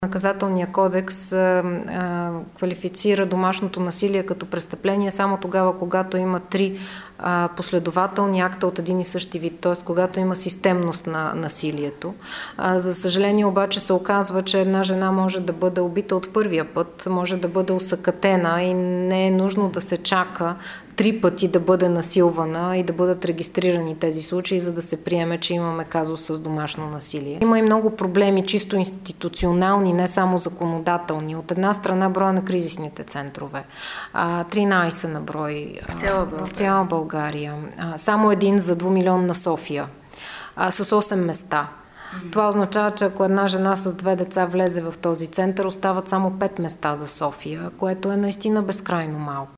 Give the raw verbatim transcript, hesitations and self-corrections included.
Наказателният кодекс а, а, квалифицира домашното насилие като престъпление само тогава, когато има три а, последователни акта от един и същи вид, т.е. когато има системност на насилието. А, за съжаление обаче се оказва, че една жена може да бъде убита от първия път, може да бъде усъкатена и не е нужно да се чака три пъти да бъде насилвана и да бъдат регистрирани тези случаи, за да се приеме, че имаме казус с домашно насилие. Има и много проблеми, чисто институционални, не само законодателни. От една страна броя на кризисните центрове, тринайсет на брой в цяла България. В цяла България. Само един за двумилионна София, с осем места. Това означава, че ако една жена с две деца влезе в този център, остават само пет места за София, което е наистина безкрайно малко.